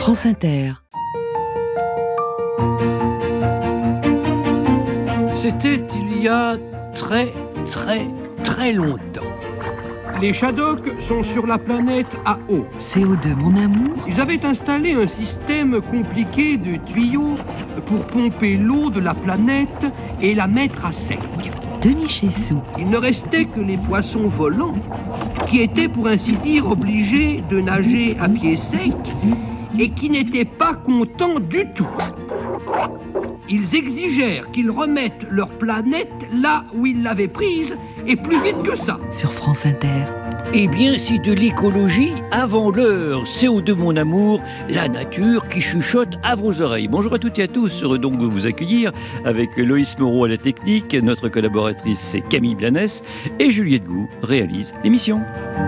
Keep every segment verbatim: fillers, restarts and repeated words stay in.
France Inter. C'était il y a très, très, très longtemps. Les Shadok sont sur la planète A O. C O deux, mon amour. Ils avaient installé un système compliqué de tuyaux pour pomper l'eau de la planète et la mettre à sec. Denis Chessou. Il ne restait que les poissons volants, qui étaient pour ainsi dire obligés de nager à pied sec et qui n'étaient pas contents du tout. Ils exigèrent qu'ils remettent leur planète là où ils l'avaient prise, et plus vite que ça. Sur France Inter. Eh bien, c'est de l'écologie avant l'heure. C O deux, mon amour, la nature qui chuchote à vos oreilles. Bonjour à toutes et à tous, heureux donc de vous accueillir avec Loïs Moreau à la technique. Notre collaboratrice, c'est Camille Blanès, et Juliette Gou réalise l'émission.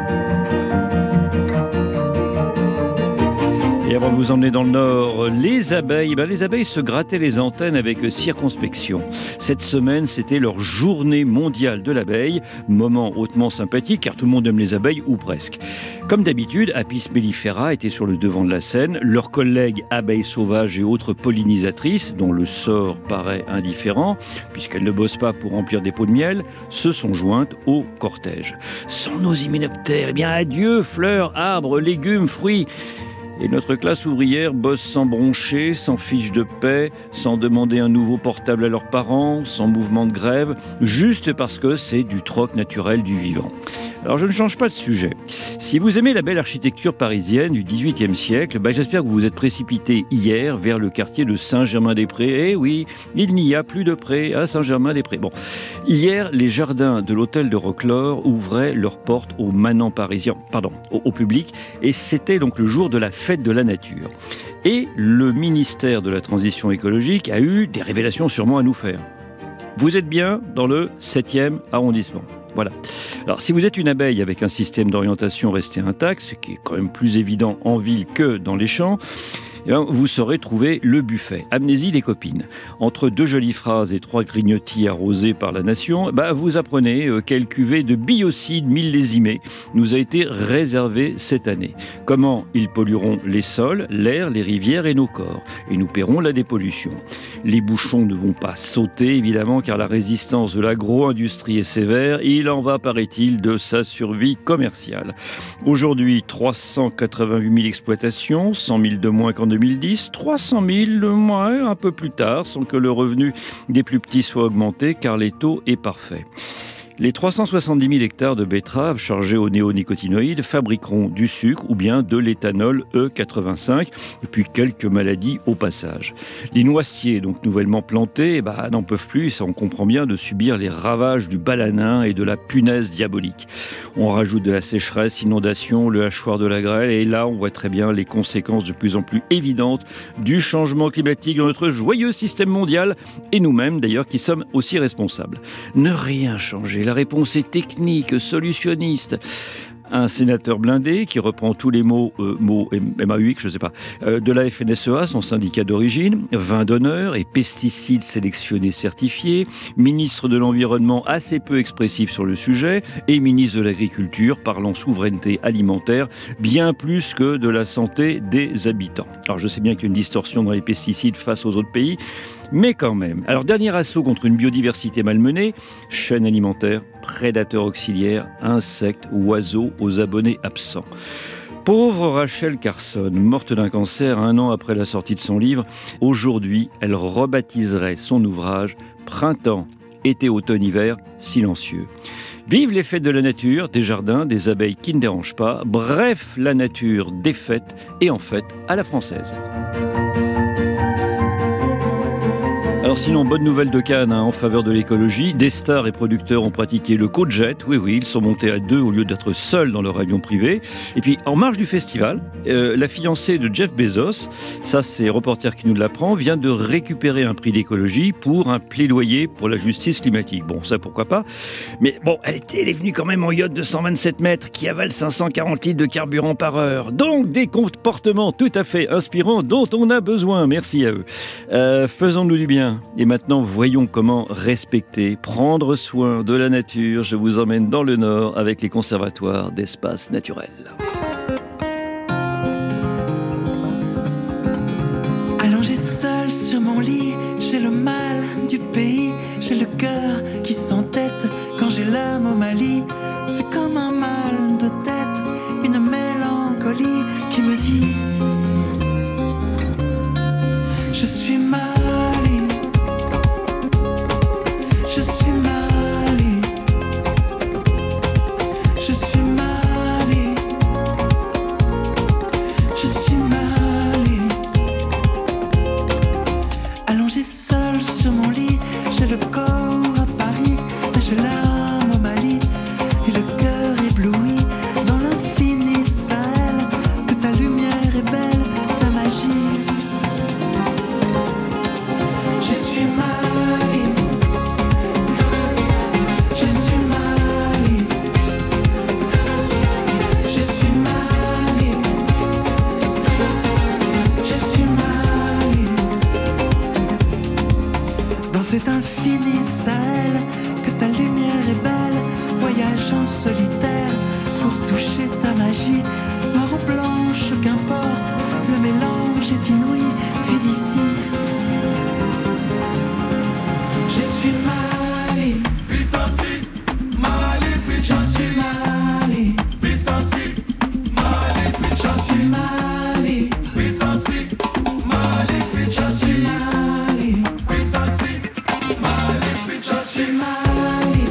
Et avant de vous emmener dans le Nord, les abeilles, ben les abeilles se grattaient les antennes avec circonspection. Cette semaine, c'était leur journée mondiale de l'abeille, moment hautement sympathique car tout le monde aime les abeilles, ou presque. Comme d'habitude, Apis mellifera était sur le devant de la scène. Leurs collègues abeilles sauvages et autres pollinisatrices, dont le sort paraît indifférent, puisqu'elles ne bossent pas pour remplir des pots de miel, se sont jointes au cortège. Sans nos hyménoptères, eh bien adieu fleurs, arbres, légumes, fruits. Et notre classe ouvrière bosse sans broncher, sans fiche de paie, sans demander un nouveau portable à leurs parents, sans mouvement de grève, juste parce que c'est du troc naturel du vivant. Alors je ne change pas de sujet. Si vous aimez la belle architecture parisienne du dix-huitième siècle, bah j'espère que vous vous êtes précipité hier vers le quartier de Saint-Germain-des-Prés. Eh oui, il n'y a plus de prés à Saint-Germain-des-Prés. Bon, hier, les jardins de l'hôtel de Roquelaure ouvraient leurs portes aux manants parisiens, pardon, au, au public, et c'était donc le jour de la fête de la nature. Et le ministère de la Transition écologique a eu des révélations sûrement à nous faire. Vous êtes bien dans le septième arrondissement. Voilà. Alors, si vous êtes une abeille avec un système d'orientation resté intact, ce qui est quand même plus évident en ville que dans les champs, eh bien, vous saurez trouver le buffet. Amnésie les copines. Entre deux jolies phrases et trois grignotis arrosés par la nation, bah, vous apprenez euh, quelle cuvée de biocides millésimés nous a été réservée cette année. Comment ils pollueront les sols, l'air, les rivières et nos corps. Et nous paierons la dépollution. Les bouchons ne vont pas sauter, évidemment, car la résistance de l'agro-industrie est sévère. Il en va, paraît-il, de sa survie commerciale. Aujourd'hui, trois cent quatre-vingt-huit mille exploitations, cent mille de moins qu'en deux mille dix, trois cent mille moins un peu plus tard, sans que le revenu des plus petits soit augmenté, car l'étau est parfait. Les trois cent soixante-dix mille hectares de betteraves chargés aux néonicotinoïdes fabriqueront du sucre ou bien de l'éthanol E quatre-vingt-cinq, et puis quelques maladies au passage. Les noisetiers, donc nouvellement plantés, eh ben, n'en peuvent plus, ça on comprend bien, de subir les ravages du balanin et de la punaise diabolique. On rajoute de la sécheresse, inondation, le hachoir de la grêle, et là on voit très bien les conséquences de plus en plus évidentes du changement climatique dans notre joyeux système mondial, et nous-mêmes d'ailleurs qui sommes aussi responsables. Ne rien changer. La réponse est technique, solutionniste. Un sénateur blindé qui reprend tous les mots, euh, mots M A U X, je ne sais pas, euh, de la F N S E A, son syndicat d'origine, vin d'honneur et pesticides sélectionnés certifiés, ministre de l'Environnement assez peu expressif sur le sujet et ministre de l'Agriculture parlant souveraineté alimentaire bien plus que de la santé des habitants. Alors je sais bien qu'il y a une distorsion dans les pesticides face aux autres pays, mais quand même. Alors, dernier assaut contre une biodiversité malmenée, chaîne alimentaire, prédateurs auxiliaires, insectes, oiseaux aux abonnés absents. Pauvre Rachel Carson, morte d'un cancer un an après la sortie de son livre, aujourd'hui, elle rebaptiserait son ouvrage « Printemps, été, automne, hiver, silencieux ». Vive les fêtes de la nature, des jardins, des abeilles qui ne dérangent pas, bref, la nature des fêtes et en fête à la française. Alors sinon, bonne nouvelle de Cannes hein, en faveur de l'écologie. Des stars et producteurs ont pratiqué le co-jet. Oui, oui, ils sont montés à deux au lieu d'être seuls dans leur avion privé. Et puis, en marge du festival, euh, la fiancée de Jeff Bezos, ça c'est Reporter qui nous l'apprend, vient de récupérer un prix d'écologie pour un plaidoyer pour la justice climatique. Bon, ça pourquoi pas. Mais bon, elle, était, elle est venue quand même en yacht de cent vingt-sept mètres qui avale cinq cent quarante litres de carburant par heure. Donc, des comportements tout à fait inspirants dont on a besoin. Merci à eux. Euh, faisons-nous du bien. Et maintenant, voyons comment respecter, prendre soin de la nature. Je vous emmène dans le Nord avec les conservatoires d'espaces naturels. seul sur mon lit, j'ai le mal du pays, j'ai le cœur qui s'entête quand j'ai l'amomalie. C'est comme un mal de tête, une mélancolie qui me dit je suis mal, je suis mal, je suis mal, je suis mal. Allongé seul sur mon lit, j'ai le corps à Paris, mais j'ai l'âme au Mali et le cœur ébloui dans l'infini Sahel. Que ta lumière est belle, ta magie. Je suis Mali, je suis Mali, je suis Mali, je suis Mali. Dans cet infini Sahel, que ta lumière est belle, voyage en solitaire pour toucher ta magie. Noire ou blanche, qu'importe, le mélange est inouï, vu d'ici. Je suis Mali, je suis Mali, je suis Mali, je suis Mali, je suis Mali,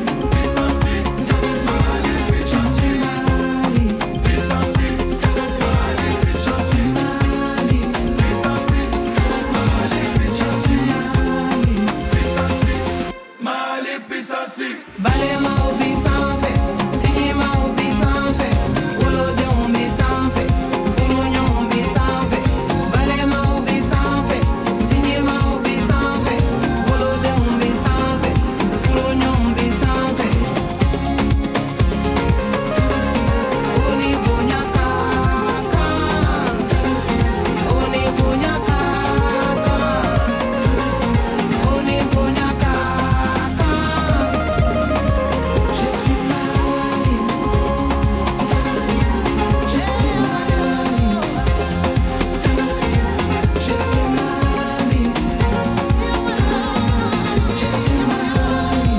je suis Mali, je suis Mali, je suis Mali. Balé ma obi sans fait, signé ma obi sans fait, rouleau de ombi sans fait, foulonyon ombi sans fait. Balé ma obi sans fait, signé ma obi sans fait, rouleau de ombi sans fait, foulonyon ombi sans fait. Oni bonya kaka, oni bonya kaka, oni bonya kaka. Je suis Mali, je suis Mali, je suis Mali, je suis Mali.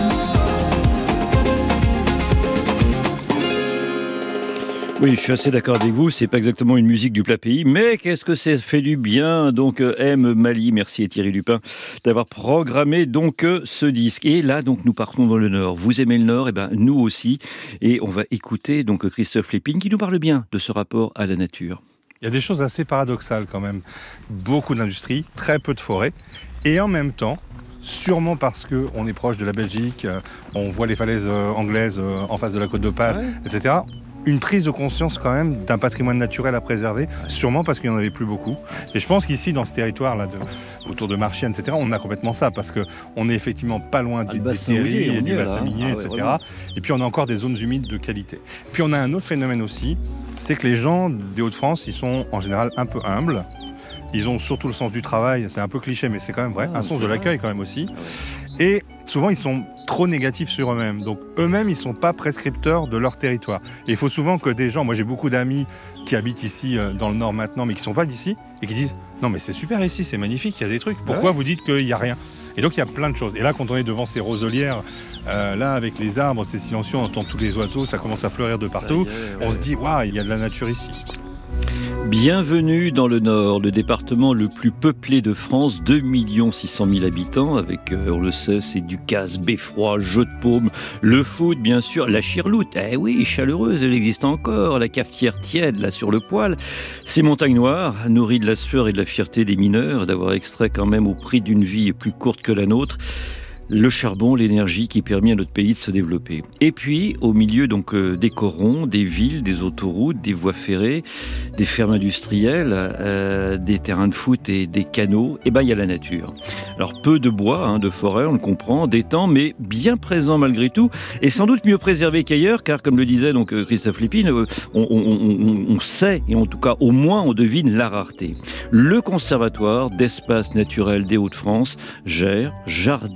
Oui, je suis assez d'accord avec vous, c'est pas exactement une musique du plat pays, mais qu'est-ce que c'est fait du bien. Donc euh, M Mali, merci à Thierry Lupin d'avoir programmé donc euh, ce disque. Et là donc nous partons dans le Nord. Vous aimez le Nord, et ben nous aussi, et on va écouter donc Christophe Lépine qui nous parle bien de ce rapport à la nature. Il y a des choses assez paradoxales quand même. Beaucoup d'industrie, très peu de forêt. Et en même temps, sûrement parce qu'on est proche de la Belgique, euh, on voit les falaises euh, anglaises euh, en face de la côte d'Opale, Ouais. et cetera. Une prise de conscience quand même d'un patrimoine naturel à préserver, sûrement parce qu'il n'y en avait plus beaucoup. Et je pense qu'ici, dans ce territoire-là, de, autour de Marchienne, et cetera, on a complètement ça, parce qu'on est effectivement pas loin Ah, des, le des bassin terris minier, et on du y est, bassin là, hein. minier, Ah ouais, et cetera. vraiment. Et puis on a encore des zones humides de qualité. Puis on a un autre phénomène aussi, c'est que les gens des Hauts-de-France, ils sont en général un peu humbles. Ils ont surtout le sens du travail, c'est un peu cliché, mais c'est quand même vrai, Ah, un sens c'est de vrai. l'accueil quand même aussi. Ah ouais. Et souvent, ils sont trop négatifs sur eux-mêmes. Donc, eux-mêmes, ils ne sont pas prescripteurs de leur territoire. Et il faut souvent que des gens... Moi, j'ai beaucoup d'amis qui habitent ici, euh, dans le Nord maintenant, mais qui ne sont pas d'ici, et qui disent « Non, mais c'est super ici, c'est magnifique, il y a des trucs. Pourquoi Ouais. vous dites qu'il n'y a rien ?» Et donc, il y a plein de choses. Et là, quand on est devant ces roselières, euh, là, avec les arbres, c'est silencieux, on entend tous les oiseaux, ça commence à fleurir de partout. Ça y est, ouais. On se dit « Waouh, il y a de la nature ici. » Bienvenue dans le Nord, le département le plus peuplé de France, deux millions six cent mille habitants, avec, euh, on le sait, c'est Ducasse, Beffroi, Jeu de Paume, le foot, bien sûr, la chirloute, eh oui, chaleureuse, elle existe encore, la cafetière tiède, là, sur le poêle, ces montagnes noires, nourries de la sueur et de la fierté des mineurs, d'avoir extrait quand même au prix d'une vie plus courte que la nôtre, le charbon, l'énergie qui permet à notre pays de se développer. Et puis, au milieu donc euh, des corons, des villes, des autoroutes, des voies ferrées, des fermes industrielles, euh, des terrains de foot et des canaux, et ben il y a la nature. Alors peu de bois, hein, de forêt, on le comprend, d'étangs, mais bien présent malgré tout, et sans doute mieux préservé qu'ailleurs, car comme le disait donc euh, Christophe Lépine, euh, on, on, on, on sait, et en tout cas au moins on devine la rareté. Le Conservatoire d'espaces naturels des Hauts-de-France gère, jardine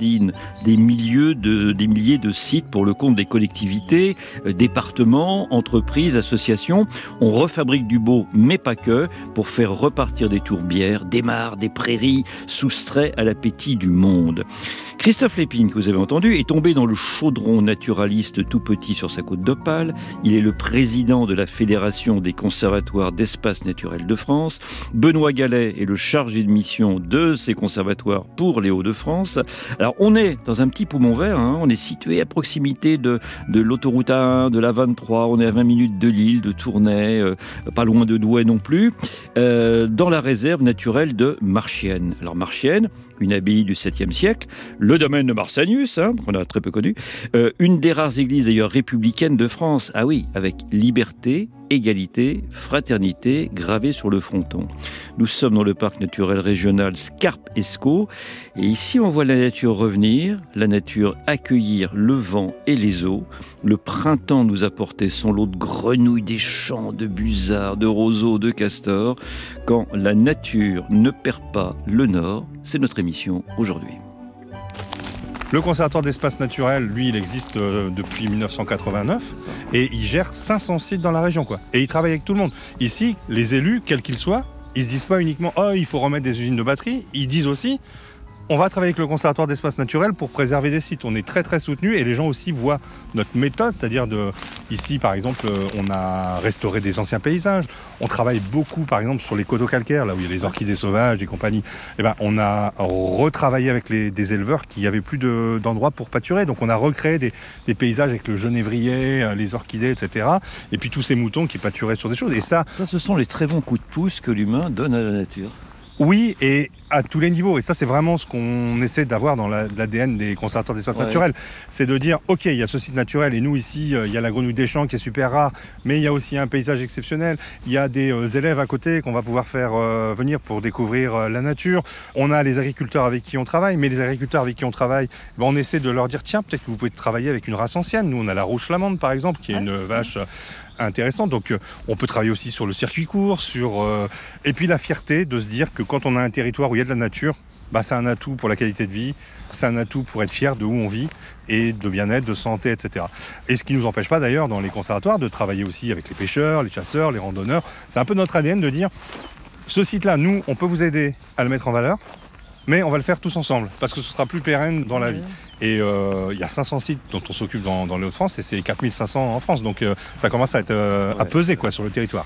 des, milieux de, des milliers de sites pour le compte des collectivités, euh, départements, entreprises, associations. On refabrique du beau, mais pas que, pour faire repartir des tourbières, des mares, des prairies, soustraits à l'appétit du monde. Christophe Lépine, que vous avez entendu, est tombé dans le chaudron naturaliste tout petit sur sa côte d'Opale. Il est le président de la Fédération des conservatoires d'espaces naturels de France. Benoît Gallet est le chargé de mission de ces conservatoires pour les Hauts-de-France. Alors, on est dans un petit poumon vert, hein. On est situé à proximité de, de l'autoroute A un, de la vingt-trois, on est à vingt minutes de Lille, de Tournai, euh, pas loin de Douai non plus, euh, dans la réserve naturelle de Marchiennes. Alors, Marchiennes, une abbaye du septième siècle, le domaine de Marsanius, hein, qu'on a très peu connu, euh, une des rares églises d'ailleurs républicaines de France, ah oui, avec liberté, égalité, fraternité gravée sur le fronton. Nous sommes dans le parc naturel régional Scarpe-Escaut, et ici on voit la nature revenir, la nature accueillir le vent et les eaux. Le printemps nous apportait son lot de grenouilles des champs, de busards, de roseaux, de castors. Quand la nature ne perd pas le nord, c'est notre émission aujourd'hui. Le Conservatoire d'espaces naturels, lui, il existe euh, depuis mille neuf cent quatre-vingt-neuf et il gère cinq cents sites dans la région, quoi. Et il travaille avec tout le monde. Ici, les élus, quels qu'ils soient, ils se disent pas uniquement « Oh, il faut remettre des usines de batterie », ils disent aussi « On va travailler avec le Conservatoire d'espaces naturels pour préserver des sites ». On est très très soutenus et les gens aussi voient notre méthode, c'est-à-dire de ici par exemple on a restauré des anciens paysages, on travaille beaucoup par exemple sur les coteaux calcaires, là où il y a les orchidées sauvages et compagnie. Et ben on a retravaillé avec les, des éleveurs qui n'avaient plus de, d'endroits pour pâturer, donc on a recréé des, des paysages avec le genévrier, les orchidées, et cetera. Et puis tous ces moutons qui pâturaient sur des choses. Et ça, ça ce sont les très bons coups de pouce que l'humain donne à la nature. Oui, et à tous les niveaux. Et ça, c'est vraiment ce qu'on essaie d'avoir dans la, l'A D N des conservatoires d'espaces ouais. naturels. C'est de dire, OK, il y a ce site naturel, et nous, ici, euh, il y a la grenouille des champs qui est super rare, mais il y a aussi un paysage exceptionnel. Il y a des euh, élèves à côté qu'on va pouvoir faire euh, venir pour découvrir euh, la nature. On a les agriculteurs avec qui on travaille, mais les agriculteurs avec qui on travaille, ben, on essaie de leur dire, tiens, peut-être que vous pouvez travailler avec une race ancienne. Nous, on a la rouge flamande, par exemple, qui est une vache euh, intéressante. Donc, euh, on peut travailler aussi sur le circuit court, sur... Euh... Et puis, la fierté de se dire que quand on a un territoire où il y a de la nature, bah, c'est un atout pour la qualité de vie, c'est un atout pour être fier de où on vit et de bien-être, de santé, et cetera. Et ce qui ne nous empêche pas d'ailleurs dans les conservatoires de travailler aussi avec les pêcheurs, les chasseurs, les randonneurs. C'est un peu notre A D N de dire, ce site-là, nous, on peut vous aider à le mettre en valeur, mais on va le faire tous ensemble, parce que ce sera plus pérenne dans la vie. Et il euh, y a cinq cents sites dont on s'occupe dans, dans les Hauts-de-France, et c'est quatre mille cinq cents en France, donc euh, ça commence à, être, euh, à peser quoi, sur le territoire.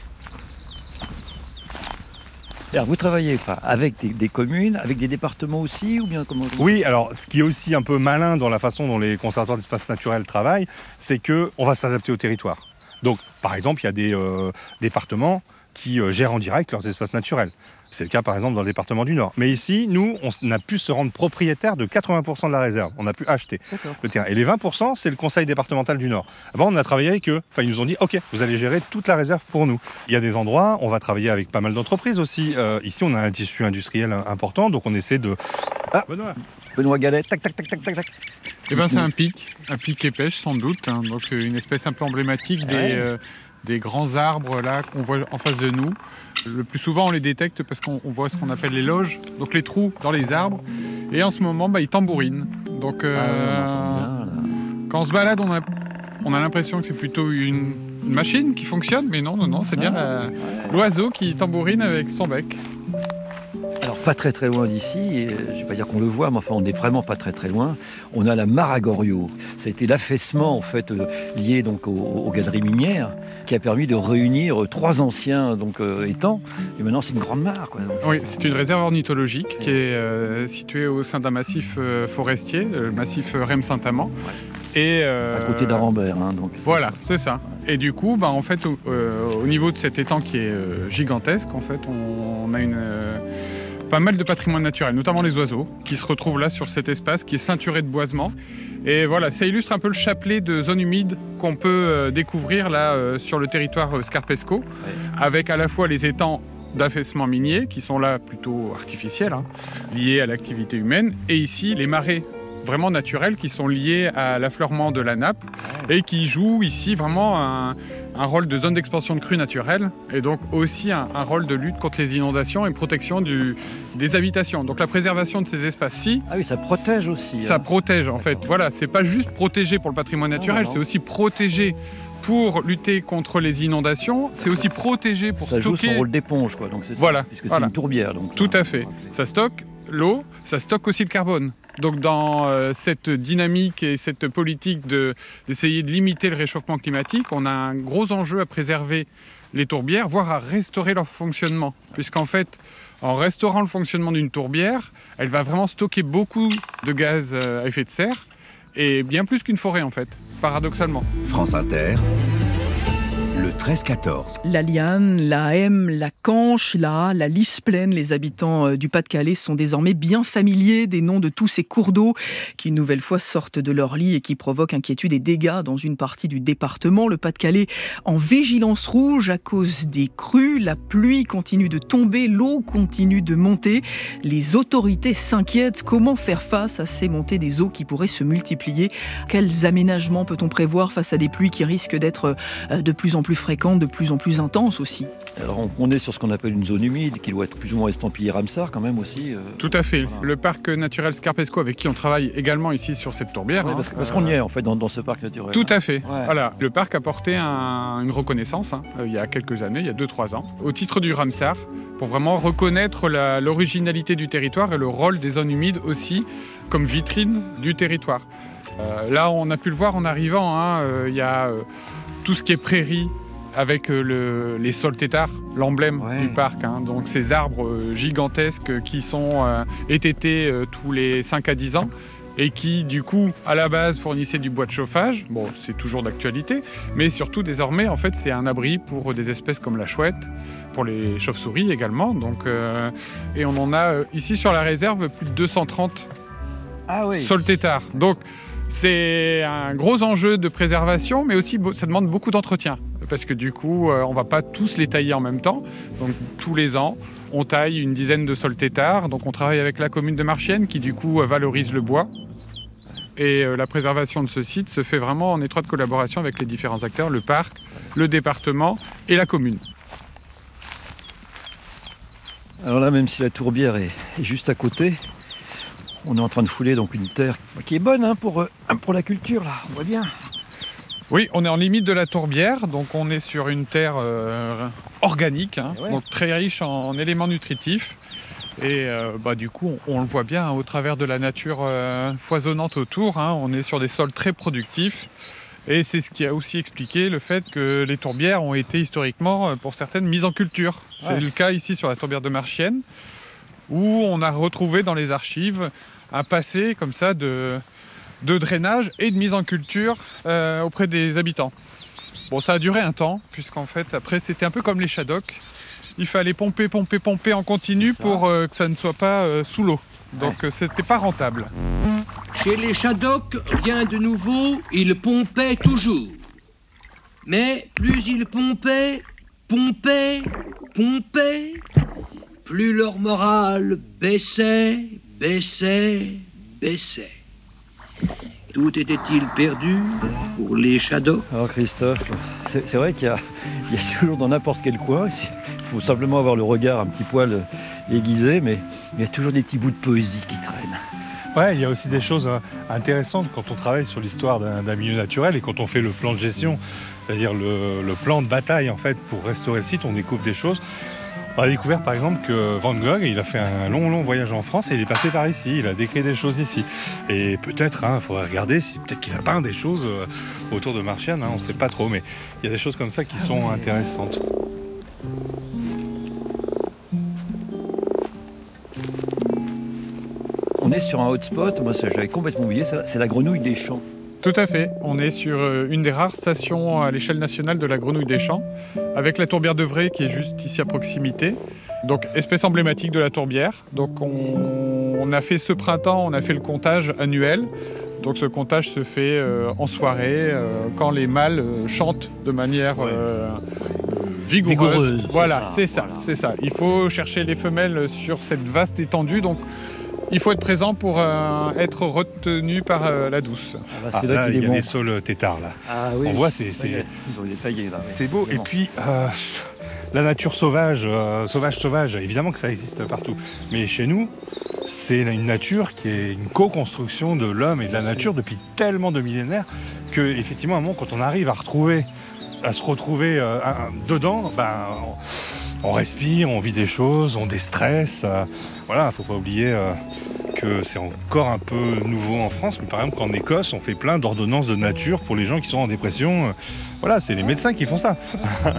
Alors, vous travaillez pas avec des, des communes, avec des départements aussi, ou bien comment vous... Oui, alors ce qui est aussi un peu malin dans la façon dont les conservatoires d'espaces naturels travaillent, c'est qu'on va s'adapter au territoire. Donc, par exemple, il y a des euh, départements qui euh, gèrent en direct leurs espaces naturels. C'est le cas par exemple dans le département du Nord. Mais ici, nous, on a pu se rendre propriétaire de quatre-vingts pour cent de la réserve. On a pu acheter D'accord. le terrain. Et les vingt pour cent, c'est le conseil départemental du Nord. Avant, on a travaillé avec eux. Enfin, ils nous ont dit, OK, vous allez gérer toute la réserve pour nous. Il y a des endroits, on va travailler avec pas mal d'entreprises aussi. Euh, ici, on a un tissu industriel important, donc on essaie de... Ah, Benoît Benoît Gallet, tac, tac, tac, tac, tac, tac. Eh ben, c'est un pic, un pic et pêche sans doute. Hein. Donc une espèce un peu emblématique des... Ouais. Euh, des grands arbres là qu'on voit en face de nous. Le plus souvent, on les détecte parce qu'on voit ce qu'on appelle les loges, donc les trous dans les arbres. Et en ce moment, bah, ils tambourinent. Donc, euh, ah, on quand on se balade, on a, on a l'impression que c'est plutôt une, une machine qui fonctionne, mais non, non, non, c'est bien la, l'oiseau qui tambourine avec son bec. Alors, pas très très loin d'ici, et je ne vais pas dire qu'on le voit, mais enfin, on n'est vraiment pas très très loin. On a la mare à Goriot. Ça a été l'affaissement, en fait, euh, lié donc aux, aux galeries minières, qui a permis de réunir euh, trois anciens donc, euh, étangs. Et maintenant, c'est une grande mare, quoi. Donc, oui, c'est une réserve ornithologique qui est euh, située au sein d'un massif euh, forestier, le massif Rhêmes-Saint-Amand. Et, euh, à côté d'Arambert. Hein, donc, voilà, c'est ça. Et du coup, bah, en fait, au, euh, au niveau de cet étang qui est euh, gigantesque, en fait, on, on a une... Euh, pas mal de patrimoine naturel, notamment les oiseaux, qui se retrouvent là sur cet espace qui est ceinturé de boisements. Et voilà, ça illustre un peu le chapelet de zones humides qu'on peut euh, découvrir là euh, sur le territoire euh, Scarpe-Escaut, ouais. Avec à la fois les étangs d'affaissement minier, qui sont là plutôt artificiels, hein, liés à l'activité humaine, et ici les marais vraiment naturels qui sont liés à l'affleurement de la nappe et qui jouent ici vraiment un, un rôle de zone d'expansion de crues naturelles et donc aussi un, un rôle de lutte contre les inondations et protection du, des habitations. Donc la préservation de ces espaces-ci, Ah oui, ça protège aussi. ça hein. protège en fait. Voilà, c'est pas juste protégé pour le patrimoine naturel, Non, non. c'est aussi protégé pour lutter contre les inondations, c'est aussi protégé pour Ça joue stocker. son rôle d'éponge, quoi. Donc c'est ça, Voilà, puisque voilà. c'est une tourbière. Donc, Tout là, à fait. Ça stocke l'eau, ça stocke aussi le carbone. Donc dans euh, cette dynamique et cette politique de, d'essayer de limiter le réchauffement climatique, on a un gros enjeu à préserver les tourbières, voire à restaurer leur fonctionnement. Puisqu'en fait, en restaurant le fonctionnement d'une tourbière, elle va vraiment stocker beaucoup de gaz à effet de serre, et bien plus qu'une forêt en fait, paradoxalement. France Inter, le treize quatorze. La liane, la hème, la canche, la, la lisse pleine, les habitants du Pas-de-Calais sont désormais bien familiers des noms de tous ces cours d'eau qui une nouvelle fois sortent de leur lit et qui provoquent inquiétude et dégâts dans une partie du département. Le Pas-de-Calais en vigilance rouge à cause des crues. La pluie continue de tomber, l'eau continue de monter. Les autorités s'inquiètent. Comment faire face à ces montées des eaux qui pourraient se multiplier ? Quels aménagements peut-on prévoir face à des pluies qui risquent d'être de plus en plus fréquentes, de plus en plus intenses aussi ? Alors on, on est sur ce qu'on appelle une zone humide, qui doit être plus ou moins estampillée Ramsar quand même aussi. euh. Tout à fait. Voilà. Le parc naturel Scarpesco, avec qui on travaille également ici sur cette tourbière. Ouais, hein, parce, parce euh, qu'on y est en fait dans, dans ce parc naturel. Tout à fait. Ouais. Voilà. Le parc a porté un- une reconnaissance hein, euh, il y a quelques années, il y a deux trois ans, au titre du Ramsar, pour vraiment reconnaître la- l'originalité du territoire et le rôle des zones humides aussi comme vitrine du territoire. Euh, là, on a pu le voir en arrivant, hein, euh, il y a euh, tout ce qui est prairie avec euh, le- les sols têtards, l'emblème Ouais. du parc. hein. Donc ces arbres euh, gigantesques qui sont euh, étêtés euh, tous les cinq à dix ans et qui, du coup, à la base, fournissaient du bois de chauffage. Bon, c'est toujours d'actualité, mais surtout, désormais, en fait, c'est un abri pour des espèces comme la chouette, pour les chauves-souris également. Donc, euh, et on en a euh, ici sur la réserve plus de deux cent trente Ah oui. sols têtards. Donc, c'est un gros enjeu de préservation, mais aussi ça demande beaucoup d'entretien. Parce que du coup, euh, on ne va pas tous les tailler en même temps. Donc tous les ans, on taille une dizaine de sols têtards. Donc on travaille avec la commune de Marchiennes qui du coup euh, valorise le bois. Et euh, la préservation de ce site se fait vraiment en étroite collaboration avec les différents acteurs, le parc, le département et la commune. Alors là, même si la tourbière est, est juste à côté, on est en train de fouler donc une terre qui est bonne hein, pour, euh, pour la culture, là, on voit bien. Oui, on est en limite de la tourbière, donc on est sur une terre euh, organique, hein, Ouais. donc très riche en, en éléments nutritifs. Et euh, bah, du coup, on, on le voit bien hein, au travers de la nature euh, foisonnante autour. hein, on est sur des sols très productifs. Et c'est ce qui a aussi expliqué le fait que les tourbières ont été historiquement, euh, pour certaines, mises en culture. C'est Ouais. le cas ici sur la tourbière de Marchiennes, où on a retrouvé dans les archives un passé comme ça de... de drainage et de mise en culture euh, auprès des habitants. Bon, ça a duré un temps, puisqu'en fait, après, c'était un peu comme les Shadocks. Il fallait pomper, pomper, pomper en continu C'est ça. pour euh, que ça ne soit pas euh, sous l'eau. Donc, euh, c'était pas rentable. Chez les Shadocks, rien de nouveau, ils pompaient toujours. Mais plus ils pompaient, pompaient, pompaient, plus leur morale baissait, baissait, baissait. Tout était-il perdu pour les Shadocks? Alors Christophe, c'est, c'est vrai qu'il y a, il y a toujours dans n'importe quel coin, il faut simplement avoir le regard un petit poil aiguisé, mais il y a toujours des petits bouts de poésie qui traînent. Ouais, il y a aussi des choses euh, intéressantes quand on travaille sur l'histoire d'un, d'un milieu naturel et quand on fait le plan de gestion, c'est-à-dire le, le plan de bataille en fait pour restaurer le site, on découvre des choses. On a découvert par exemple que Van Gogh, il a fait un long long voyage en France et il est passé par ici, il a décrit des choses ici. Et peut-être, il hein, faudrait regarder si peut-être qu'il a peint des choses euh, autour de Marchiennes, hein, on ne sait pas trop, mais il y a des choses comme ça qui sont intéressantes. On est sur un hotspot, moi ça, j'avais complètement oublié ça, c'est la grenouille des champs. Tout à fait. On est sur euh, une des rares stations à l'échelle nationale de la grenouille des champs, avec la tourbière de Vray qui est juste ici à proximité. Donc, espèce emblématique de la tourbière. Donc, on, on a fait ce printemps, on a fait le comptage annuel. Donc, ce comptage se fait euh, en soirée, euh, quand les mâles euh, chantent de manière euh, euh, vigoureuse. Vigoureuse, c'est Voilà, ça, c'est ça, voilà. c'est ça. Il faut chercher les femelles sur cette vaste étendue. Donc, Il faut être présent pour euh, être retenu par euh, la douce. Ah, bah, c'est ah, là, là il y a bon. Les saules têtards là. Ah, oui, on voit, c'est, c'est, ça y est, là, c'est beau. Et puis, euh, la nature sauvage, euh, sauvage, sauvage, évidemment que ça existe partout. Mais chez nous, c'est une nature qui est une co-construction de l'homme et de la nature depuis tellement de millénaires que, effectivement, à un moment, quand on arrive à retrouver, à se retrouver euh, dedans, ben, on, on respire, on vit des choses, on déstresse. Euh, voilà, il ne faut pas oublier euh, que c'est encore un peu nouveau en France, mais par exemple qu'en Écosse, on fait plein d'ordonnances de nature pour les gens qui sont en dépression. Voilà, c'est les médecins qui font ça.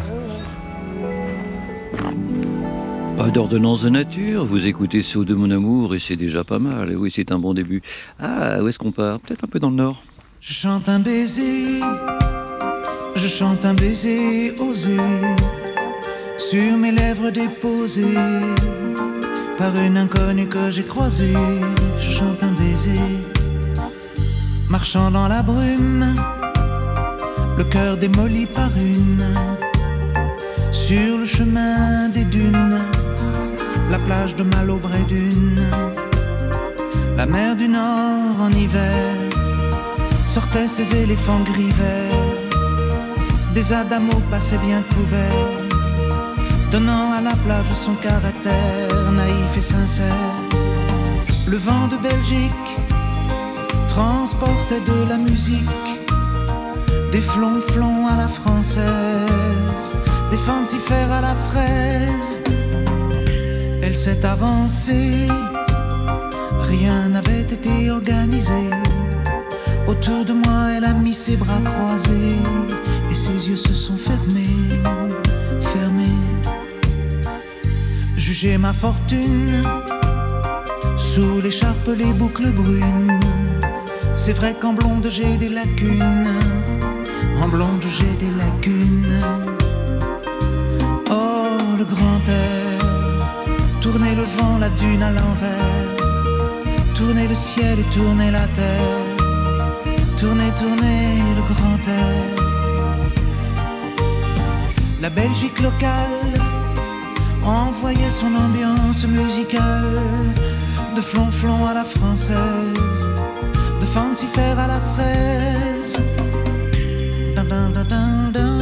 Pas d'ordonnance de nature, vous écoutez Sceaux de mon amour et c'est déjà pas mal. Et oui, c'est un bon début. Ah, où est-ce qu'on part? Peut-être un peu dans le nord. Je chante un baiser, je chante un baiser osé, sur mes lèvres déposées, par une inconnue que j'ai croisée. Je chante un baiser, marchant dans la brume, le cœur démoli par une, sur le chemin des dunes, la plage de Malo-Bray-Dune, la mer du Nord en hiver sortait ses éléphants gris verts, des adamos passaient bien couverts, donnant à la plage son caractère naïf et sincère. Le vent de Belgique transportait de la musique, des flonflons à la française, des fancifères à la fraise. Elle s'est avancée, rien n'avait été organisé. Autour de moi, elle a mis ses bras croisés et ses yeux se sont fermés, fermés. Jugez ma fortune, sous l'écharpe les boucles brunes. C'est vrai qu'en blonde j'ai des lacunes, en blonde j'ai des lacunes. Oh, le grand air, tourner le vent, la dune à l'envers, tourner le ciel et tourner la terre, tourner, tourner le grand air. La Belgique locale envoyait son ambiance musicale, de flonflon à la française, de fancifère à la fraise. Dun, dun, dun, dun, dun.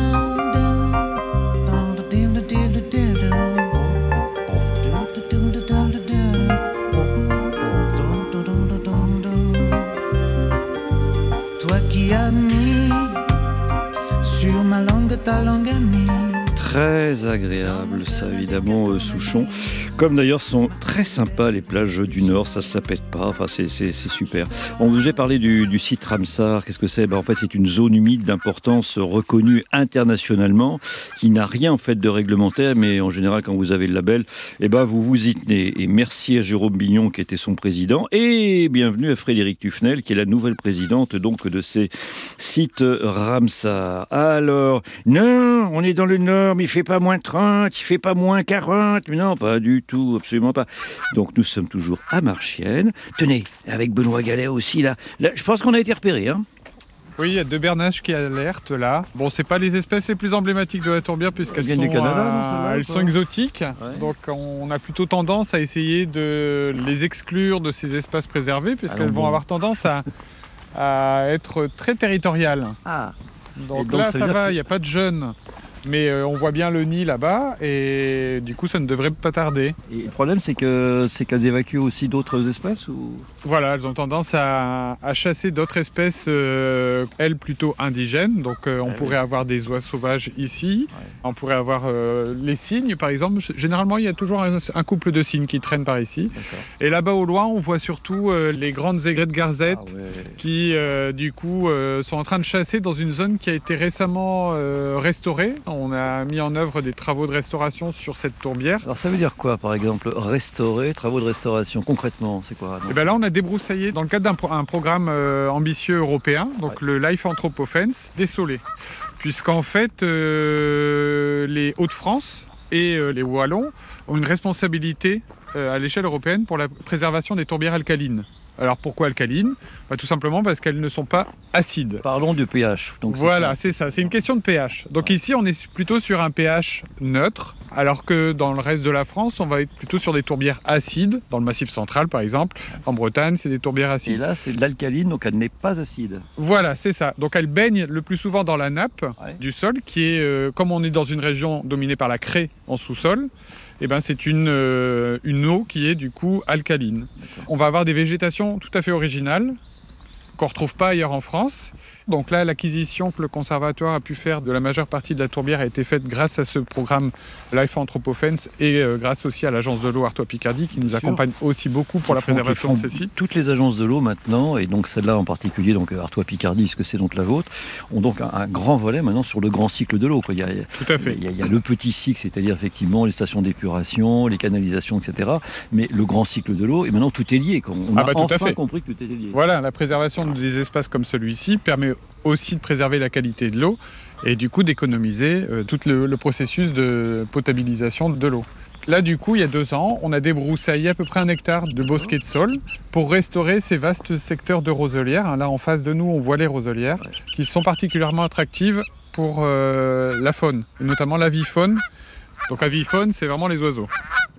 Sur ma langue, ta langue amie. Très agréable, ça évidemment, euh, Souchon. Comme d'ailleurs sont très sympas les plages du Nord, ça ne se pète pas, enfin, c'est, c'est, c'est super. On vous a parlé du, du site Ramsar, qu'est-ce que c'est? Ben, en fait, c'est une zone humide d'importance reconnue internationalement, qui n'a rien en fait de réglementaire, mais en général, quand vous avez le label, eh ben, vous vous y tenez. Et merci à Jérôme Bignon, qui était son président, et bienvenue à Frédérique Tufnel, qui est la nouvelle présidente donc, de ces sites Ramsar. Alors, non, on est dans le Nord, mais il ne fait pas moins trente, il ne fait pas moins quarante, mais non, pas du tout, absolument pas. Donc nous sommes toujours à Marchiennes. Tenez, avec Benoît Gallet aussi, là, là je pense qu'on a été repérés. Hein. Oui, il y a deux bernaches qui alertent là. Bon, c'est pas les espèces les plus emblématiques de la tourbière puisqu'elles viennent sont, du Canada, euh, non, celles-là, elles sont exotiques. Ouais. Donc on a plutôt tendance à essayer de les exclure de ces espaces préservés puisqu'elles Alors, vont bon. avoir tendance à, à être très territoriales. Ah. Donc, donc là, ça ça va, il que... n'y a pas de jeunes. Mais euh, on voit bien le nid là-bas et du coup ça ne devrait pas tarder. Et le problème c'est que c'est qu'elles évacuent aussi d'autres espèces ou... Voilà, elles ont tendance à, à chasser d'autres espèces, euh, elles plutôt indigènes. Donc euh, on ah, pourrait oui. avoir des oies sauvages ici, ouais. on pourrait avoir euh, les cygnes par exemple. Généralement il y a toujours un, un couple de cygnes qui traînent par ici. D'accord. Et là-bas au loin on voit surtout euh, les grandes aigrettes garzettes ah, ouais. qui euh, du coup euh, sont en train de chasser dans une zone qui a été récemment euh, restaurée. On a mis en œuvre des travaux de restauration sur cette tourbière. Alors ça veut dire quoi par exemple? Restaurer, travaux de restauration, concrètement c'est quoi? Et ben là on a débroussaillé dans le cadre d'un pro- un programme euh, ambitieux européen, donc ouais. le Life Anthropofence, des Solés. Puisqu'en fait euh, les Hauts-de-France et euh, les Wallons ont une responsabilité euh, à l'échelle européenne pour la préservation des tourbières alcalines. Alors pourquoi alcalines ? Bah, tout simplement parce qu'elles ne sont pas acides. Parlons du pH. Donc Voilà, c'est c'est ça, c'est une question de pH. Donc ici, on est plutôt sur un pH neutre, alors que dans le reste de la France, on va être plutôt sur des tourbières acides. Dans le Massif central, par exemple, en Bretagne, c'est des tourbières ça. Et acides. là, c'est de l'alcaline, donc elle n'est pas acide. Voilà, c'est ça. Donc elle baigne le plus souvent dans la nappe Ouais. du sol, qui est, euh, comme on est dans une région dominée par la craie en sous-sol, eh ben, c'est une, euh, une eau qui est du coup alcaline. D'accord. On va avoir des végétations tout à fait originales, qu'on ne retrouve pas ailleurs en France. Donc là, l'acquisition que le conservatoire a pu faire de la majeure partie de la tourbière a été faite grâce à ce programme Life Anthropofence et euh, grâce aussi à l'agence de l'eau Artois-Picardie qui nous Bien sûr. accompagne aussi beaucoup pour la Ils font- préservation ils de font ces sites. Toutes les agences de l'eau maintenant, et donc celle-là en particulier, donc Artois-Picardie, ce que c'est donc la vôtre, ont donc un, un grand volet maintenant sur le grand cycle de l'eau, quoi. Il y a, Tout à fait. il y a- il y a le petit cycle, c'est-à-dire effectivement les stations d'épuration, les canalisations, et cetera. Mais le grand cycle de l'eau, et maintenant tout est lié, quoi. On Ah a bah, tout à enfin fait. compris que tout était lié. Voilà, la préservation des espaces comme celui-ci permet aussi de préserver la qualité de l'eau et du coup d'économiser euh, tout le, le processus de potabilisation de l'eau. Là, du coup, il y a deux ans, on a débroussaillé à peu près un hectare de bosquet de saule pour restaurer ces vastes secteurs de roselières. Hein, là, en face de nous, on voit les roselières qui sont particulièrement attractives pour euh, la faune, et notamment l'avifaune. Donc, avifaune, c'est vraiment les oiseaux.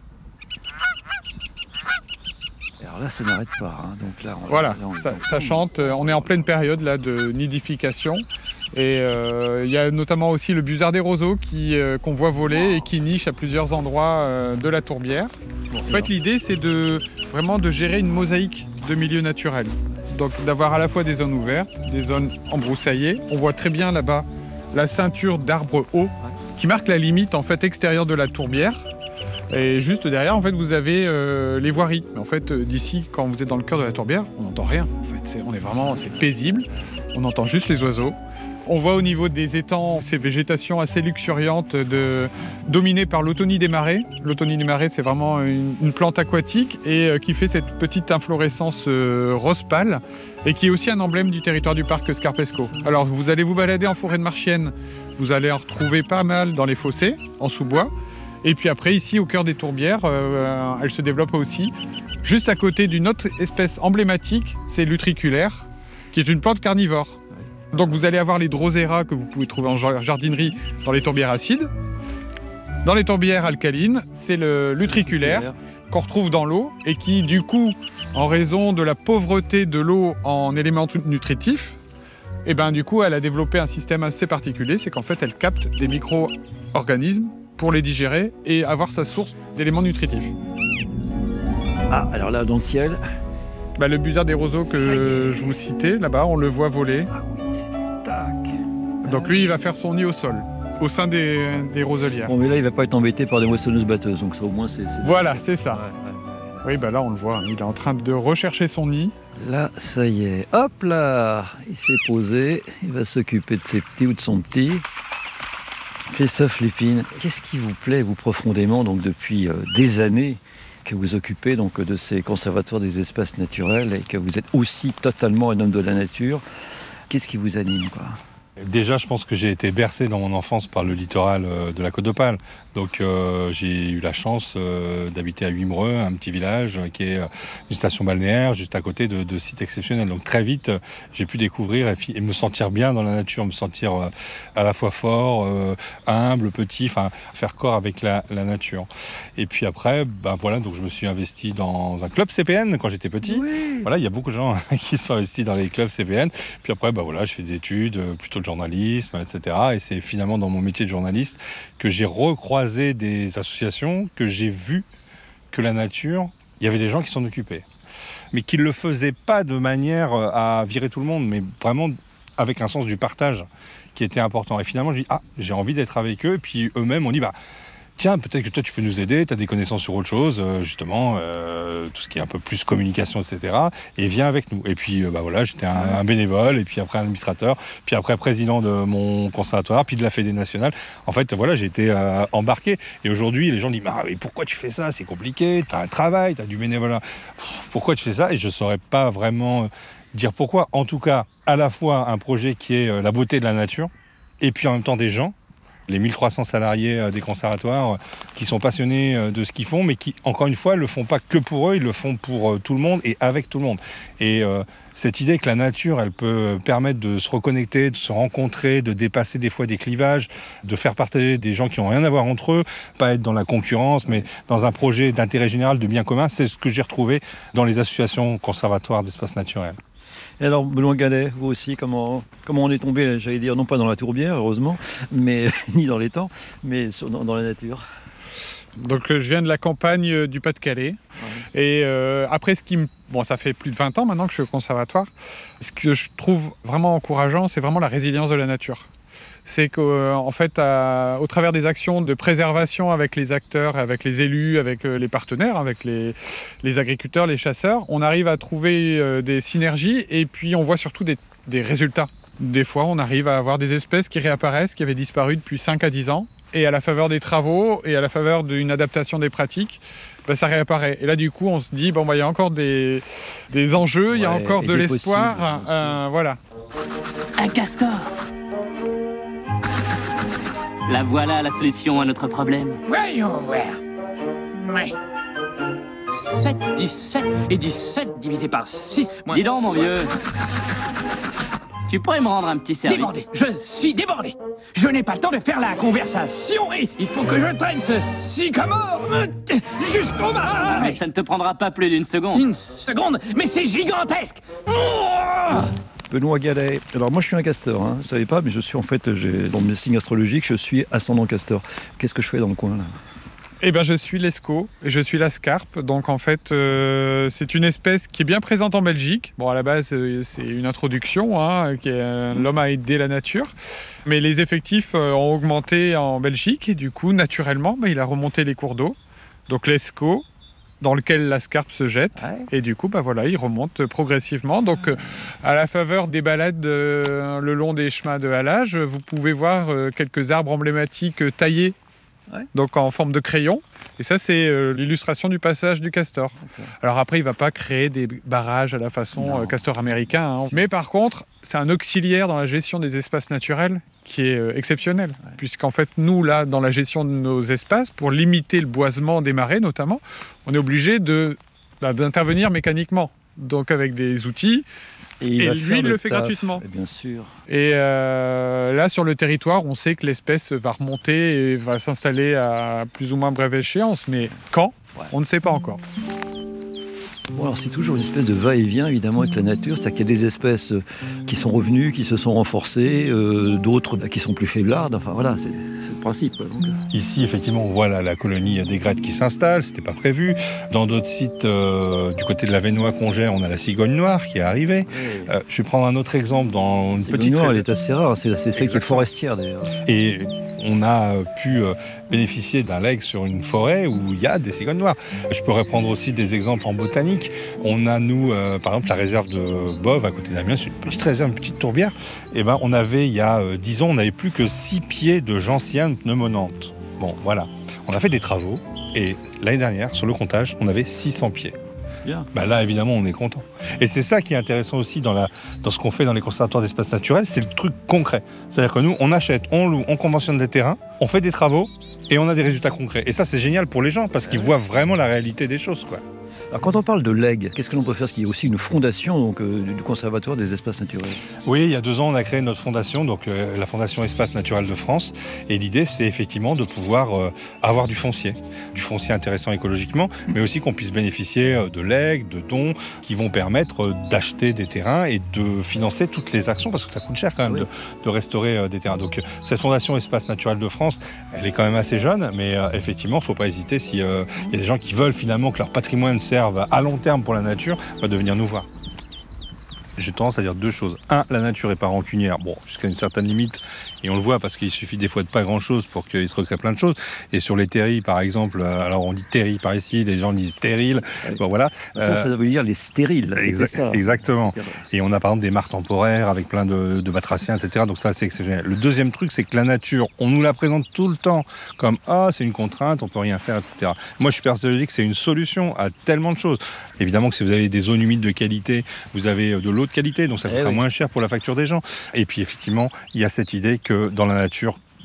Alors là, ça n'arrête pas. hein. Donc là, on, Voilà, là, on- ça, ça chante. Euh, On est en pleine période là de nidification. Et euh, il y a notamment aussi le busard des roseaux qui, euh, qu'on voit voler et qui niche à plusieurs endroits euh, de la tourbière. En fait, l'idée, c'est de, vraiment de gérer une mosaïque de milieux naturels. Donc d'avoir à la fois des zones ouvertes, des zones embroussaillées. On voit très bien là-bas la ceinture d'arbres hauts qui marque la limite en fait extérieure de la tourbière. Et juste derrière, en fait, vous avez euh, les voiries. Mais en fait, euh, d'ici, quand vous êtes dans le cœur de la tourbière, on n'entend rien. En fait, c'est, on est vraiment, c'est paisible. On entend juste les oiseaux. On voit au niveau des étangs ces végétations assez luxuriantes de, dominées par l'autonie des marais. L'autonie des marais, c'est vraiment une, une plante aquatique et euh, qui fait cette petite inflorescence euh, rose pâle et qui est aussi un emblème du territoire du parc Scarpesco. Alors, vous allez vous balader en forêt de Marchienne, vous allez en retrouver pas mal dans les fossés, en sous-bois. Et puis après, ici, au cœur des tourbières, euh, elle se développe aussi. Juste à côté d'une autre espèce emblématique, c'est l'utriculaire, qui est une plante carnivore. Donc vous allez avoir les drosera que vous pouvez trouver en jardinerie dans les tourbières acides. Dans les tourbières alcalines, c'est le, l'utriculaire qu'on retrouve dans l'eau et qui, du coup, en raison de la pauvreté de l'eau en éléments nutritifs, et ben, du coup, elle a développé un système assez particulier, c'est qu'en fait, elle capte des micro-organismes pour les digérer et avoir sa source d'éléments nutritifs. Ah, alors là, dans le ciel. Bah, le busard des roseaux que je vous citais, là-bas, on le voit voler. Ah oui, c'est du tac. Donc lui, il va faire son nid au sol, au sein des, des roselières. Bon, mais là, il va pas être embêté par des moissonneuses batteuses, donc ça, au moins, c'est. c'est Voilà, c'est ça. Ouais, ouais. Oui, bah là, on le voit, il est en train de rechercher son nid. Là, ça y est. Hop là, il s'est posé. Il va s'occuper de ses petits ou de son petit. Christophe Lupine, qu'est-ce qui vous plaît, vous, profondément, donc depuis euh, des années que vous occupez donc de ces conservatoires des espaces naturels et que vous êtes aussi totalement un homme de la nature? Qu'est-ce qui vous anime, quoi? Déjà, je pense que j'ai été bercé dans mon enfance par le littoral euh, de la Côte d'Opale. Donc, euh, j'ai eu la chance euh, d'habiter à Huimreux, un petit village euh, qui est euh, une station balnéaire juste à côté de, de sites exceptionnels. Donc, très vite, euh, j'ai pu découvrir et, fi- et me sentir bien dans la nature, me sentir euh, à la fois fort, euh, humble, petit, enfin, faire corps avec la, la nature. Et puis après, ben voilà, donc je me suis investi dans un club C P N quand j'étais petit. Oui. Voilà, il y a beaucoup de gens qui sont investis dans les clubs C P N. Puis après, ben voilà, je fais des études, euh, plutôt de journalisme, et cetera. Et c'est finalement dans mon métier de journaliste que j'ai recroisé des associations, que j'ai vu que la nature, il y avait des gens qui s'en occupaient. Mais qui ne le faisaient pas de manière à virer tout le monde, mais vraiment avec un sens du partage qui était important. Et finalement, je dis, ah, j'ai envie d'être avec eux. Et puis eux-mêmes ont dit, bah, tiens, peut-être que toi, tu peux nous aider, tu as des connaissances sur autre chose, euh, justement, euh, tout ce qui est un peu plus communication, et cetera. Et viens avec nous. Et puis, euh, bah voilà, j'étais un, un bénévole, et puis après un administrateur, puis après président de mon conservatoire, puis de la Fédé nationale. En fait, voilà, j'ai été euh, embarqué. Et aujourd'hui, les gens disent, ah, mais pourquoi tu fais ça? C'est compliqué, tu as un travail, tu as du bénévolat. Pourquoi tu fais ça? Et je ne saurais pas vraiment dire pourquoi. En tout cas, à la fois un projet qui est euh, la beauté de la nature, et puis en même temps des gens Les mille trois cents salariés des conservatoires qui sont passionnés de ce qu'ils font, mais qui, encore une fois, ne le font pas que pour eux, ils le font pour tout le monde et avec tout le monde. Et euh, cette idée que la nature, elle peut permettre de se reconnecter, de se rencontrer, de dépasser des fois des clivages, de faire partager des gens qui n'ont rien à voir entre eux, pas être dans la concurrence, mais dans un projet d'intérêt général, de bien commun, c'est ce que j'ai retrouvé dans les associations conservatoires d'espaces naturels. Et alors, Benoît Gallet, vous aussi, comment, comment on est tombé, j'allais dire, non pas dans la tourbière, heureusement, mais ni dans les temps, mais sur, dans, dans la nature? Donc je viens de la campagne du Pas-de-Calais. Ouais. Et euh, après, ce qui me... bon, ça fait plus de vingt ans maintenant que je suis au conservatoire. Ce que je trouve vraiment encourageant, c'est vraiment la résilience de la nature. C'est qu'en fait, à, au travers des actions de préservation avec les acteurs, avec les élus, avec les partenaires, avec les, les agriculteurs, les chasseurs, on arrive à trouver euh, des synergies et puis on voit surtout des, des résultats. Des fois, on arrive à avoir des espèces qui réapparaissent, qui avaient disparu depuis cinq à dix ans. Et à la faveur des travaux et à la faveur d'une adaptation des pratiques, ben ça réapparaît. Et là, du coup, on se dit, bon, bah, y a encore des, des enjeux, il ouais, y a encore de l'espoir. Euh, voilà. Un castor. La voilà la solution à notre problème. Voyons voir. Ouais. sept, dix-sept et dix-sept divisé par six. Dis donc, mon vieux. Tu pourrais me rendre un petit service? Débordé. Je suis débordé. Je n'ai pas le temps de faire la conversation et il faut que je traîne ce sycamore jusqu'au mât. Mais ça ne te prendra pas plus d'une seconde. Une seconde? Mais c'est gigantesque. Oh Benoît Gallet. Alors moi je suis un castor, hein. Vous ne savez pas, mais je suis en fait, j'ai, dans mes signes astrologiques, je suis ascendant castor. Qu'est-ce que je fais dans le coin là? Eh bien, je suis l'esco et je suis la scarpe. Donc, en fait, euh, c'est une espèce qui est bien présente en Belgique. Bon, à la base, c'est une introduction. Hein, qui est, l'homme a aidé la nature. Mais les effectifs ont augmenté en Belgique. Et du coup, naturellement, bah, il a remonté les cours d'eau. Donc, l'esco, dans lequel la scarpe se jette. Ouais. Et du coup, bah, voilà, il remonte progressivement. Donc, euh, à la faveur des balades euh, le long des chemins de halage, vous pouvez voir euh, quelques arbres emblématiques euh, taillés. Ouais. Donc en forme de crayon. Et ça, c'est euh, l'illustration du passage du castor. Okay. Alors après, il ne va pas créer des barrages à la façon euh, castor américain. Hein. Mais par contre, c'est un auxiliaire dans la gestion des espaces naturels qui est euh, exceptionnel. Ouais. Puisqu'en fait, nous, là, dans la gestion de nos espaces, pour limiter le boisement des marais notamment, on est obligé de, bah, d'intervenir mécaniquement. Donc avec des outils. Et, il et lui, il le, le fait taf, gratuitement. Bien sûr. Et euh, là, sur le territoire, on sait que l'espèce va remonter et va s'installer à plus ou moins brève échéance. Mais quand ? Ouais. On ne sait pas encore. Bon, alors c'est toujours une espèce de va-et-vient évidemment avec la nature, c'est-à-dire qu'il y a des espèces qui sont revenues, qui se sont renforcées, euh, d'autres qui sont plus faiblardes, enfin voilà, c'est, c'est le principe. Donc. Ici effectivement on voit la, la colonie d'aigrette qui s'installe, c'était pas prévu. Dans d'autres sites, euh, du côté de la Vénois-Congé, on a la cigogne noire qui est arrivée. Oui. Euh, je vais prendre un autre exemple dans une petite... La cigogne noire, elle est assez rare, c'est, c'est celle qui est forestière d'ailleurs. Et on a pu euh, bénéficier d'un legs sur une forêt où il y a des cigognes noires. Je pourrais prendre aussi des exemples en botanique. On a, nous, euh, par exemple, la réserve de Boves, à côté d'Amiens, c'est une petite réserve, une petite tourbière. Et ben, on avait, il y a euh, dix ans, on n'avait plus que six pieds de gentiane pneumonante. Bon, voilà. On a fait des travaux, et l'année dernière, sur le comptage, on avait six cents pieds. Bah là, évidemment, on est content. Et c'est ça qui est intéressant aussi dans, la, dans ce qu'on fait dans les conservatoires d'espaces naturels, c'est le truc concret. C'est-à-dire que nous, on achète, on loue, on conventionne des terrains, on fait des travaux, et on a des résultats concrets. Et ça, c'est génial pour les gens, parce qu'ils voient vraiment la réalité des choses, quoi. Alors quand on parle de legs, qu'est-ce que l'on peut faire? Parce qu'il y a aussi une fondation donc, euh, du Conservatoire des espaces naturels. Oui, il y a deux ans, on a créé notre fondation, donc euh, la Fondation Espaces Naturels de France. Et l'idée, c'est effectivement de pouvoir euh, avoir du foncier, du foncier intéressant écologiquement, mais aussi qu'on puisse bénéficier euh, de legs, de dons, qui vont permettre euh, d'acheter des terrains et de financer toutes les actions, parce que ça coûte cher quand même oui. de, de restaurer euh, des terrains. Donc cette Fondation Espaces Naturels de France, elle est quand même assez jeune, mais euh, effectivement, il ne faut pas hésiter s'il euh, y a des gens qui veulent finalement que leur patrimoine serve à long terme pour la nature, va devenir nous voir. J'ai tendance à dire deux choses. Un, la nature est pas rancunière, bon, jusqu'à une certaine limite, et on le voit parce qu'il suffit des fois de pas grand-chose pour qu'il se recrée plein de choses. Et sur les terris, par exemple, alors on dit terri par ici, les gens disent terril, oui. Bon voilà. Ça, euh, ça veut dire les stériles, exa- c'est ça. Exactement. Et on a par exemple des mares temporaires avec plein de, de batraciens, et cetera. Donc ça, c'est exceptionnel. Le deuxième truc, c'est que la nature, on nous la présente tout le temps comme « Ah, c'est une contrainte, on peut rien faire, et cetera » Moi, je suis persuadé que c'est une solution à tellement de choses. Évidemment que si vous avez des zones humides de qualité, vous avez de l'eau de qualité, donc ça coûtera eh oui. moins cher pour la facture des gens. Et puis effectivement, il y a cette idée que dans la nature,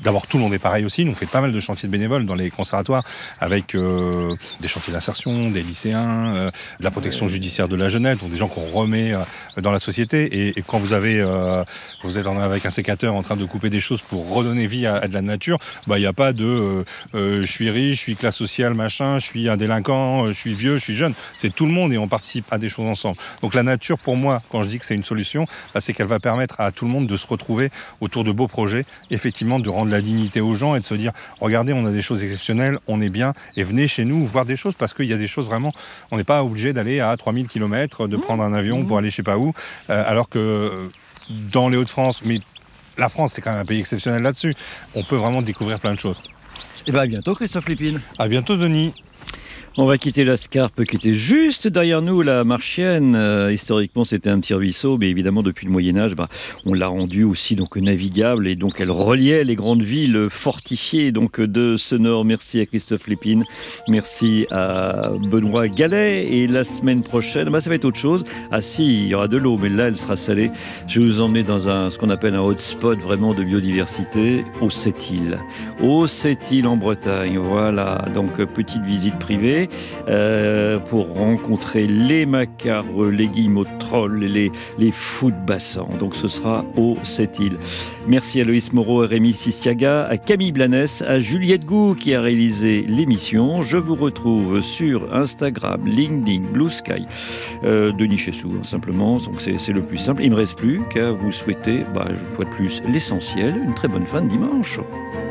d'abord, tout le monde est pareil aussi. Nous, on fait pas mal de chantiers de bénévoles dans les conservatoires avec euh, des chantiers d'insertion, des lycéens, euh, de la protection judiciaire de la jeunesse, donc des gens qu'on remet euh, dans la société. Et, et quand vous avez, euh, vous êtes en, avec un sécateur en train de couper des choses pour redonner vie à, à de la nature, bah, il n'y a pas de euh, euh, je suis riche, je suis classe sociale, machin, je suis un délinquant, je suis vieux, je suis jeune. C'est tout le monde et on participe à des choses ensemble. Donc la nature, pour moi, quand je dis que c'est une solution, bah, c'est qu'elle va permettre à tout le monde de se retrouver autour de beaux projets, effectivement, de rendre la dignité aux gens et de se dire, regardez, on a des choses exceptionnelles, on est bien, et venez chez nous voir des choses, parce qu'il y a des choses vraiment, on n'est pas obligé d'aller à trois mille kilomètres, de prendre un avion pour aller je sais pas où, euh, alors que dans les Hauts-de-France, mais la France, c'est quand même un pays exceptionnel là-dessus, on peut vraiment découvrir plein de choses. Et bien à bientôt Christophe Lépine. À bientôt Denis. On va quitter la Scarpe qui était juste derrière nous, la Marchienne. Euh, historiquement, c'était un petit ruisseau, mais évidemment, depuis le Moyen-Âge, bah, on l'a rendue aussi donc, navigable et donc elle reliait les grandes villes fortifiées donc, de ce nord. Merci à Christophe Lépine, merci à Benoît Gallet. Et la semaine prochaine, bah, ça va être autre chose. Ah si, il y aura de l'eau, mais là, elle sera salée. Je vais vous emmener dans un, ce qu'on appelle un hotspot vraiment de biodiversité, aux Sept-Îles. Aux Sept-Îles en Bretagne, voilà. Donc, petite visite privée. Euh, pour rencontrer les macares, les guillemots de troll, les, les fous de bassan. Donc ce sera aux Sept-Îles. Merci à Loïs Moreau, à Rémi Sistiaga, à Camille Blanes, à Juliette Gou qui a réalisé l'émission. Je vous retrouve sur Instagram, LinkedIn, Blue Sky, euh, Denis Chessou, hein, simplement. Donc c'est, c'est le plus simple. Il ne me reste plus qu'à vous souhaiter, bah, une fois de plus, l'essentiel. Une très bonne fin de dimanche.